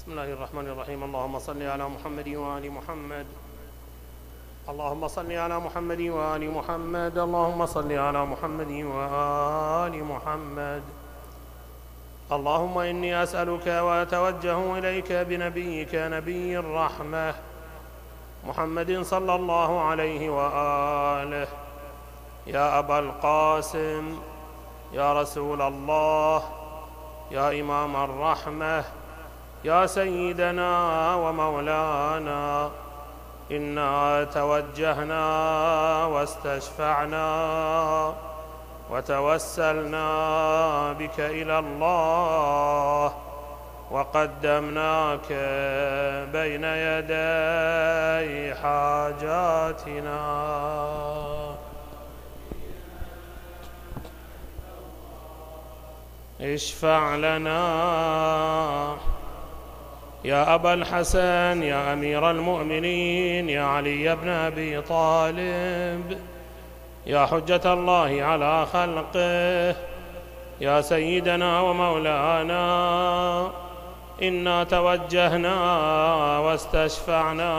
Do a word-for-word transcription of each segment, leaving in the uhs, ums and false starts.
بسم الله الرحمن الرحيم. اللهم صل على محمد وآل محمد. اللهم صل على محمد وآل محمد. اللهم صل على محمد وآل محمد. اللهم إني أسألك وأتوجه إليك بنبيك نبي الرحمة محمد صلى الله عليه وآله. يا أبا القاسم، يا رسول الله، يا إمام الرحمة، يا سيدنا ومولانا، إنا توجهنا واستشفعنا وتوسلنا بك إلى الله وقدمناك بين يدي حاجاتنا. اشفع لنا يا أبا الحسن، يا أمير المؤمنين، يا علي بن أبي طالب، يا حجة الله على خلقه، يا سيدنا ومولانا، إنا توجهنا واستشفعنا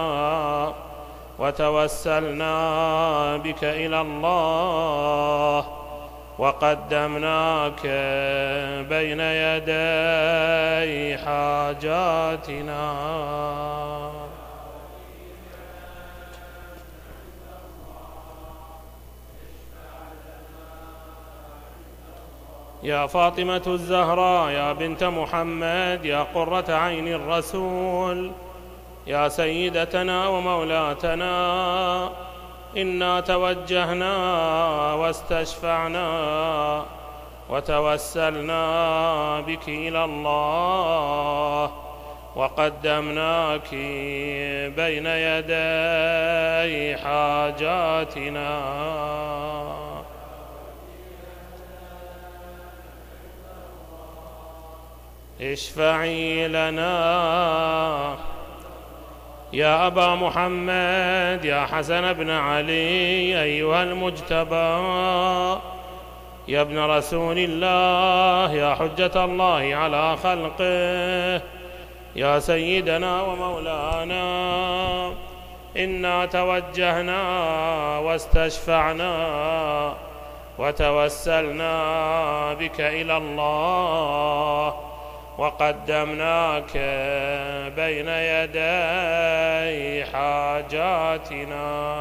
وتوسلنا بك إلى الله وقدمناك بين يدي حاجاتنا. يا فاطمة الزهراء، يا بنت محمد، يا قرة عين الرسول، يا سيدتنا ومولاتنا، إنا توجهنا واستشفعنا وتوسلنا بك إلى الله وقدمناك بين يدي حاجاتنا. اشفعي لنا يا أبا محمد، يا حسن بن علي، أيها المجتبى، يا ابن رسول الله، يا حجة الله على خلقه، يا سيدنا ومولانا، إنا توجهنا واستشفعنا وتوسلنا بك إلى الله وقدمناك بين يدي حاجاتنا.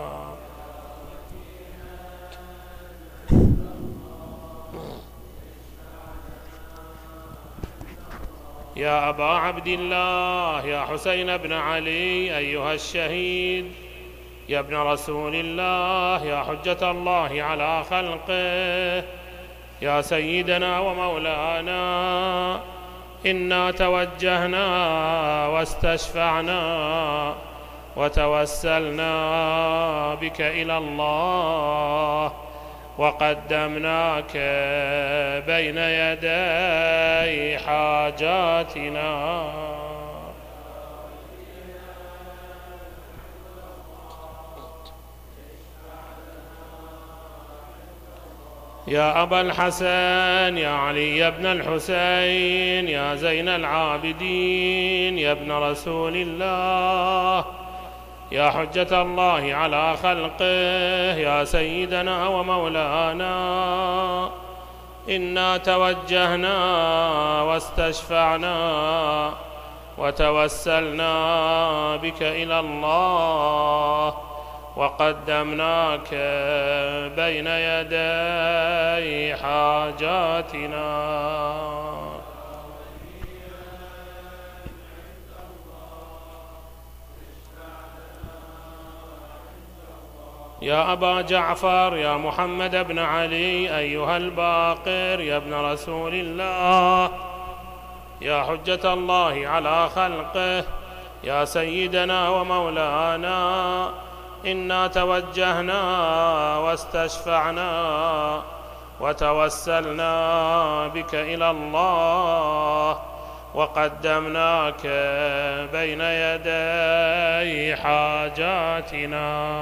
يا أبا عبد الله، يا حسين بن علي، أيها الشهيد، يا ابن رسول الله، يا حجة الله على خلقه، يا سيدنا ومولانا، إنا توجهنا واستشفعنا وتوسلنا بك إلى الله وقدمناك بين يدي حاجاتنا. يا أبا الحسن، يا علي بن الحسين، يا زين العابدين، يا ابن رسول الله، يا حجة الله على خلقه، يا سيدنا ومولانا، إنا توجهنا واستشفعنا وتوسلنا بك إلى الله وقدمناك بين يدي حاجاتنا. يا أبا جعفر، يا محمد بن علي، أيها الباقر، يا ابن رسول الله، يا حجة الله على خلقه، يا سيدنا ومولانا، إنا توجهنا واستشفعنا وتوسلنا بك إلى الله وقدمناك بين يدي حاجاتنا.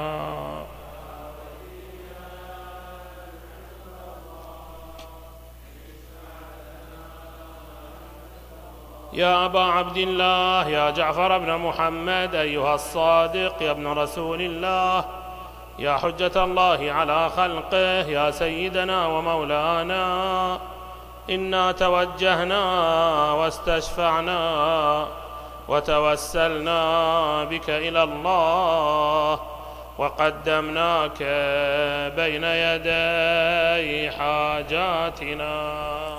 يا أبا عبد الله يا جعفر بن محمد أيها الصادق يا ابن رسول الله، يا حجة الله على خلقه، يا سيدنا ومولانا، إنا توجهنا واستشفعنا وتوسلنا بك إلى الله وقدمناك بين يدي حاجاتنا.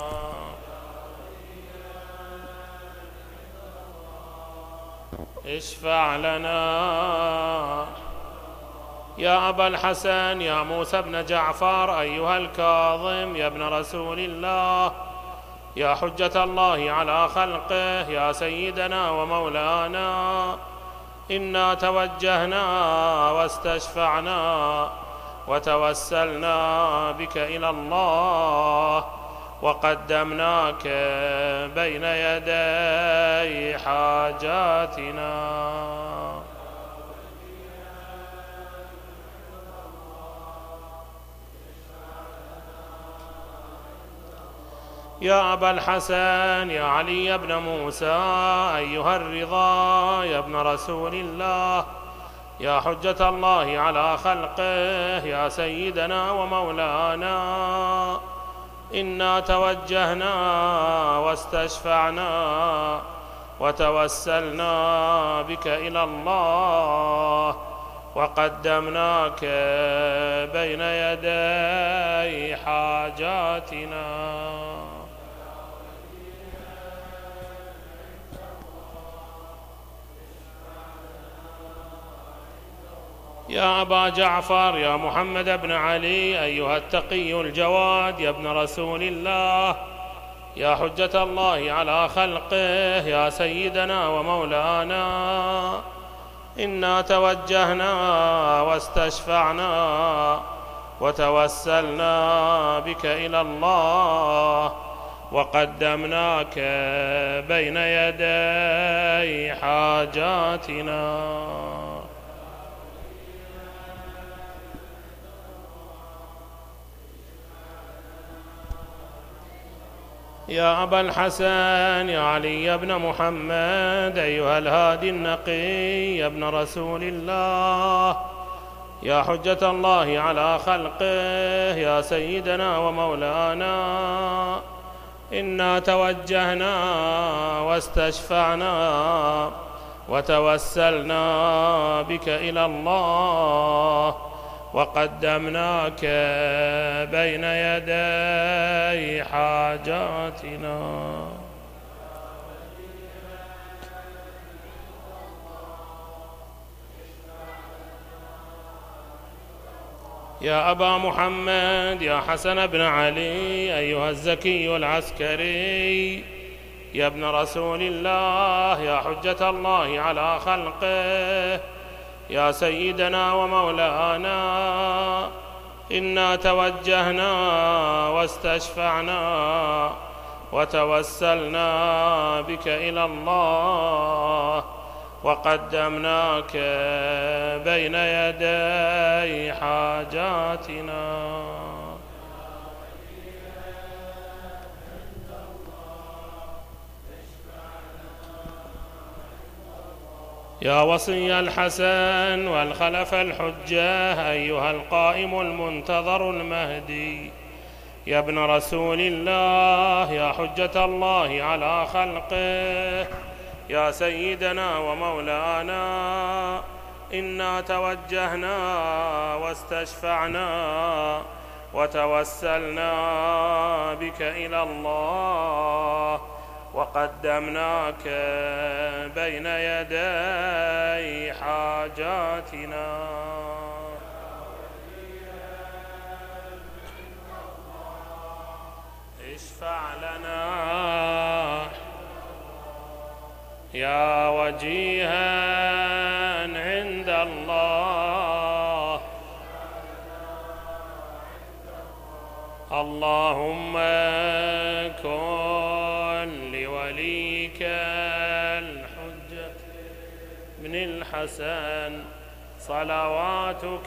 اشفع لنا. يا أبا الحسن يا موسى بن جعفر أيها الكاظم يا ابن رسول الله، يا حجة الله على خلقه، يا سيدنا ومولانا، إنا توجهنا واستشفعنا وتوسلنا بك إلى الله وقدمناك بين يدي حاجاتنا. يا أبا الحسن يا علي بن موسى أيها الرضا يا ابن رسول الله، يا حجة الله على خلقه، يا سيدنا ومولانا، إنا توجهنا واستشفعنا وتوسلنا بك إلى الله وقدمناك بين يدي حاجاتنا. يا أبا جعفر يا محمد بن علي أيها التقي الجواد يا ابن رسول الله، يا حجة الله على خلقه، يا سيدنا ومولانا، إنا توجهنا واستشفعنا وتوسلنا بك إلى الله وقدمناك بين يدي حاجاتنا. يا أبا الحسن يا علي بن محمد أيها الهادي النقي يا ابن رسول الله، يا حجة الله على خلقه، يا سيدنا ومولانا، إنا توجهنا واستشفعنا وتوسلنا بك إلى الله وقدمناك بين يدي حاجاتنا. يا أبا محمد يا حسن بن علي أيها الزكي العسكري يا ابن رسول الله، يا حجة الله على خلقه، يا سيدنا ومولانا، إنا توجهنا واستشفعنا وتوسلنا بك إلى الله وقدمناك بين يدي حاجاتنا. يا وصي الحسن والخلف الحجة أيها القائم المنتظر المهدي يا ابن رسول الله، يا حجة الله على خلقه، يا سيدنا ومولانا، إنا توجهنا واستشفعنا وتوسلنا بك إلى الله وقدمناك بين يدي حاجاتنا. اشفع لنا يا وجيها عند الله، اللهم كن لوليك الحجة بن الحسن صلواتك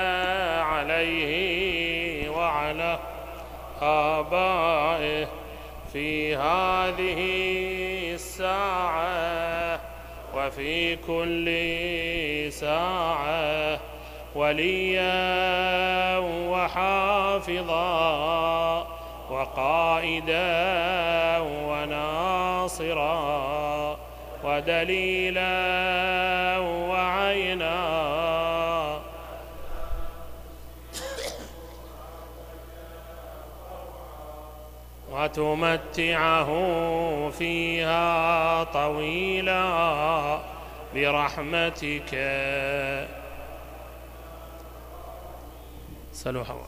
عليه وعلى آبائه في هذه الساعة وفي كل ساعة وليا وحافظا وقائدا وناصرا ودليلا وعينا وتمتعه فيها طويلا برحمتك. سلوا حوالي.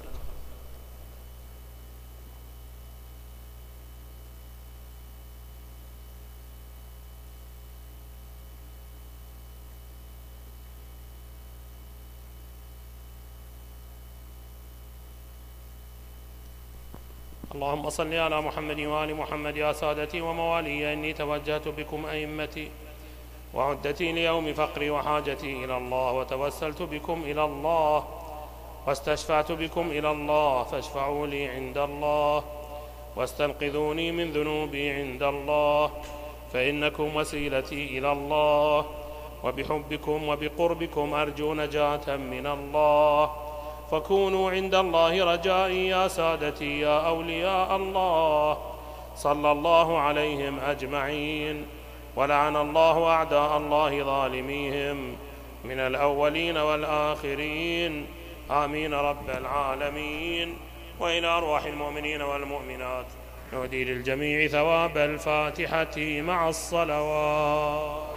اللهم صل على محمد وآل محمد يا سادتي وموالي، إني توجهت بكم أئمتي وعدتي ليوم فقري وحاجتي إلى الله، وتوسلت بكم إلى الله واستشفعت بكم إلى الله، فاشفعوا لي عند الله واستنقذوني من ذنوبي عند الله، فإنكم وسيلتي إلى الله، وبحبكم وبقربكم أرجو نجاة من الله، فكونوا عند الله رجائي يا سادتي يا أولياء الله. صلى الله عليهم أجمعين، ولعن الله أعداء الله ظالميهم من الأولين والآخرين، آمين رب العالمين. وإلى أرواح المؤمنين والمؤمنات نهدي للجميع ثواب الفاتحة مع الصلوات.